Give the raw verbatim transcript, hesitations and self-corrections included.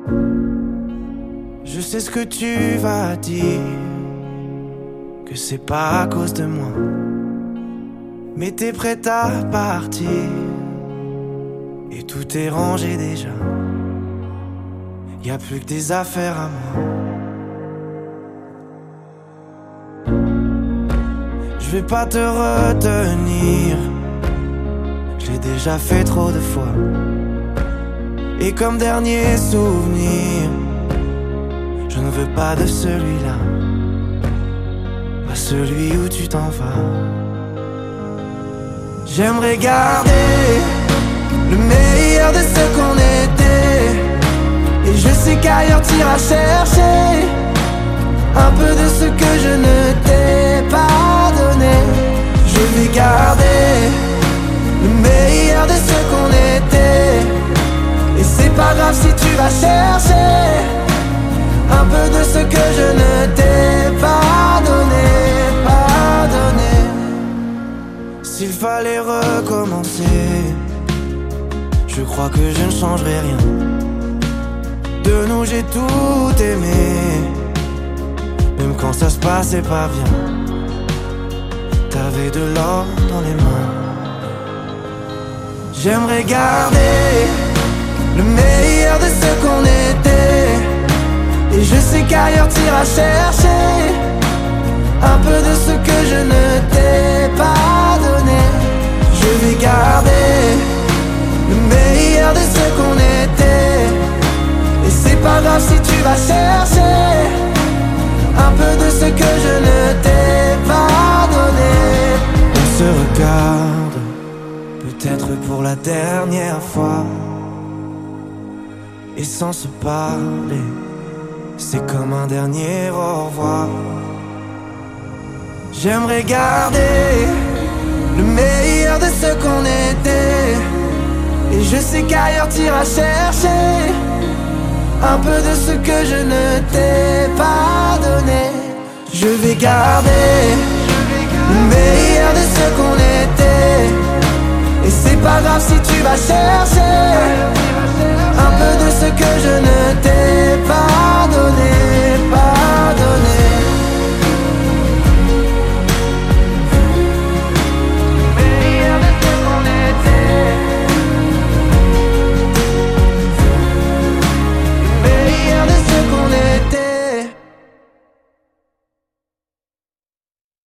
Je sais ce que tu vas dire, que c'est pas à cause de moi, mais t'es prête à partir et tout est rangé déjà. Y'a plus que des affaires à moi. Je vais pas te retenir, je l'ai déjà fait trop de fois. Et comme dernier souvenir, je ne veux pas de celui-là, pas celui où tu t'en vas. J'aimerais garder le meilleur de ce qu'on était, et je sais qu'ailleurs t'iras chercher un peu de ce que je ne t'ai pas donné. Je vais garder le meilleur de ce qu'on était, et c'est pas grave si tu vas chercher un peu de ce que je ne t'ai pas donné, pas donné. S'il fallait recommencer, je crois que je ne changerai rien. De nous j'ai tout aimé, même quand ça se passait pas bien. T'avais de l'or dans les mains. J'aimerais garder le meilleur de ce qu'on était, et je sais qu'ailleurs t'iras chercher un peu de ce que je ne t'ai pas donné. Je vais garder le meilleur de ce qu'on était, et c'est pas grave si tu vas chercher un peu de ce que je ne t'ai pas donné. On se regarde, peut-être pour la dernière fois, et sans se parler, c'est comme un dernier au revoir. J'aimerais garder le meilleur de ce qu'on était, et je sais qu'ailleurs t'iras chercher un peu de ce que je ne t'ai pas donné. Je vais garder le meilleur de ce qu'on était,